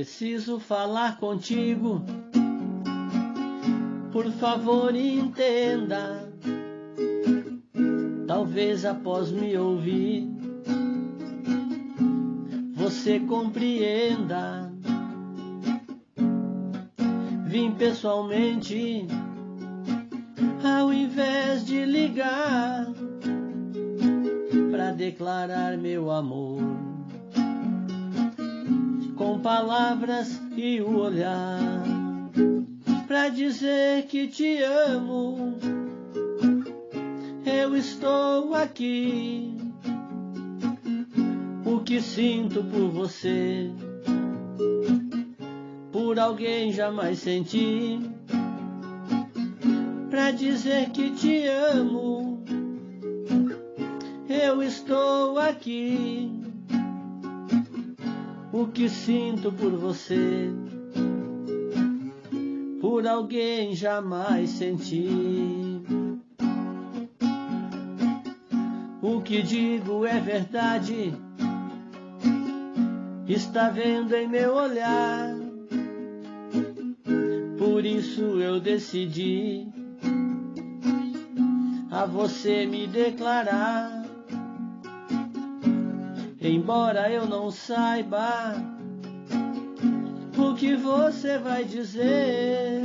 preciso falar contigo. Por favor, entenda. Talvez após me ouvir, você compreenda. Vim pessoalmente, ao invés de ligar, pra declarar meu amor, com palavras e o olhar, pra dizer que te amo. Eu estou aqui. O que sinto por você, por alguém jamais senti, pra dizer que te amo. Eu estou aqui. O que sinto por você, por alguém jamais senti. O que digo é verdade, está vendo em meu olhar. Por isso eu decidi a você me declarar. Embora eu não saiba o que você vai dizer,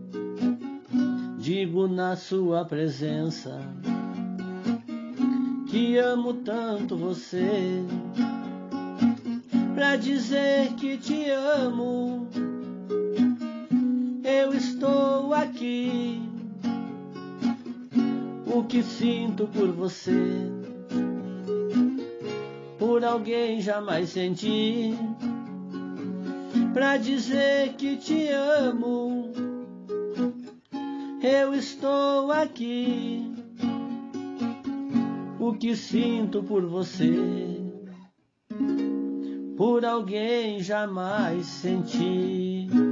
digo na sua presença que amo tanto você, pra dizer que te amo. Eu estou aqui. O que sinto por você, por alguém jamais senti, pra dizer que te amo. Eu estou aqui. O que sinto por você, por alguém jamais senti.